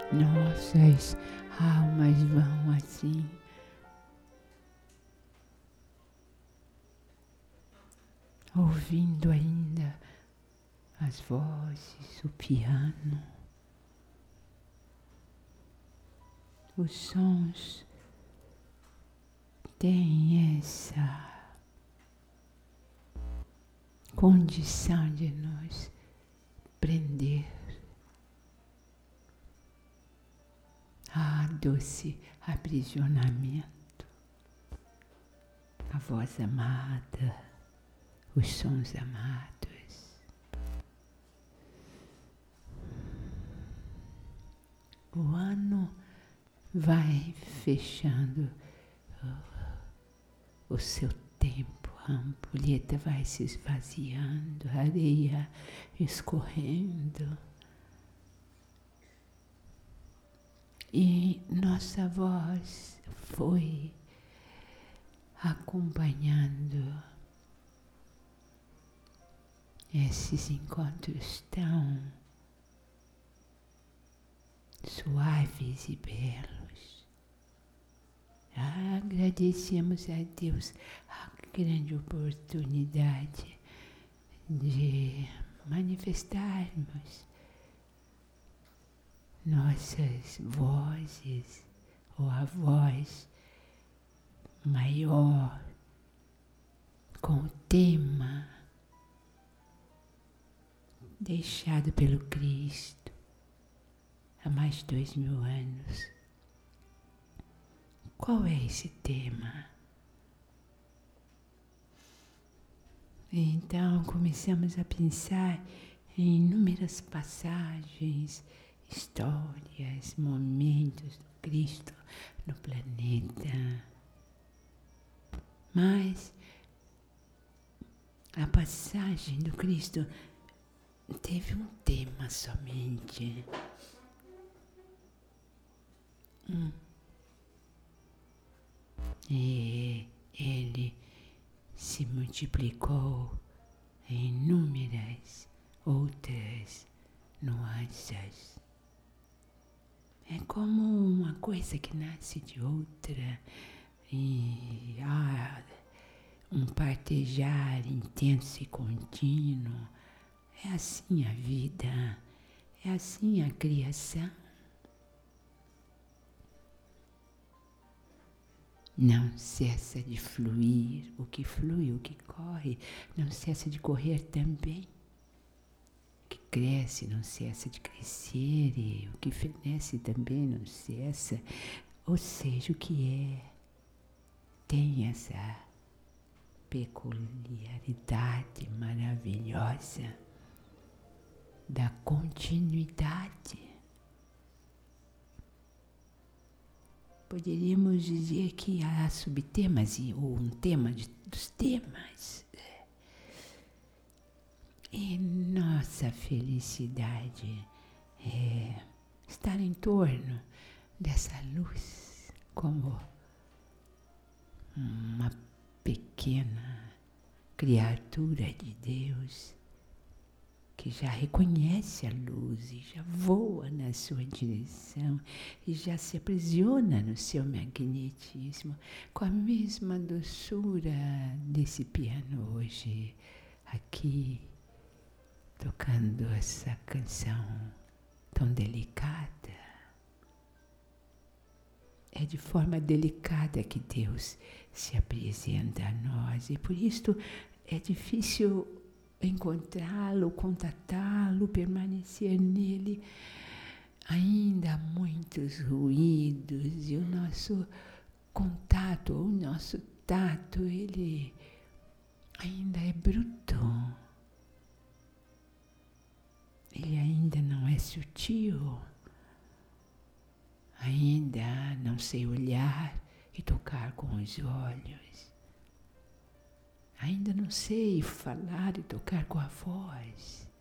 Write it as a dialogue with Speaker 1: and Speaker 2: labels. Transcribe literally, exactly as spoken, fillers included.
Speaker 1: Nossas almas vão assim ouvindo ainda as vozes, o piano, os sons têm essa condição de nos prender a doce aprisionamento, a voz amada, os sons amados. O ano vai fechando o, o seu tempo, a ampulheta vai se esvaziando, a areia escorrendo. E nossa voz foi acompanhando esses encontros tão suaves e belos. Agradecemos a Deus a grande oportunidade de manifestarmos nossas vozes, ou a voz maior, com o tema deixado pelo Cristo há mais de dois mil anos. Qual é esse tema? Então começamos a pensar em inúmeras passagens, histórias, momentos do Cristo no planeta. Mas a passagem do Cristo teve um tema somente. Hum. E ele se multiplicou em inúmeras outras nuances. É como uma coisa que nasce de outra e há um partejar intenso e contínuo. É assim a vida, é assim a criação. Não cessa de fluir, o que flui, o que corre, não cessa de correr também. O que cresce não cessa de crescer, e o que fenece também não cessa. Ou seja, o que é, tem essa peculiaridade maravilhosa da continuidade. Poderíamos dizer que há subtemas, ou um tema de, dos temas. E nossa felicidade é estar em torno dessa luz como uma pequena criatura de Deus que já reconhece a luz e já voa na sua direção e já se aprisiona no seu magnetismo, com a mesma doçura desse piano hoje, aqui, tocando essa canção tão delicada. É de forma delicada que Deus se apresenta a nós, e por isso é difícil encontrá-lo, contatá-lo, permanecer nele. Ainda há muitos ruídos e o nosso contato, o nosso tato, ele ainda é bruto. Ele ainda não é sutil. Ainda não sei olhar e tocar com os olhos. Ainda não sei falar e tocar com a voz.